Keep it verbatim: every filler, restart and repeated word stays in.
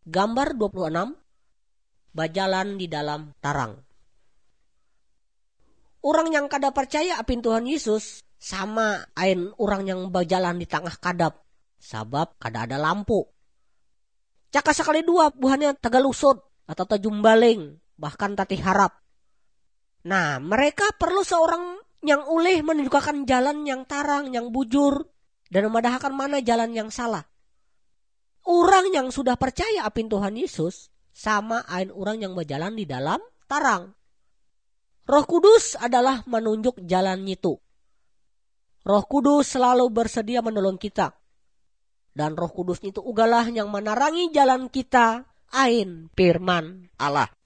Gambar dua puluh enam, bajalan di dalam tarang. Orang yang kada percaya apin Tuhan Yesus sama ain orang yang berjalan di tengah kadap, sabab kada ada lampu. Caka sekali dua buahnya tagalusot atau tajumbaling, bahkan tati harap. Nah, mereka perlu seorang yang ulih menunjukkan jalan yang tarang, yang bujur, dan memadahakan mana jalan yang salah. Orang yang sudah percaya apin Tuhan Yesus sama ain orang yang berjalan di dalam tarang. Roh Kudus adalah menunjuk jalan itu. Roh Kudus selalu bersedia menolong kita. Dan Roh Kudus itu ugalah yang menerangi jalan kita ain firman Allah.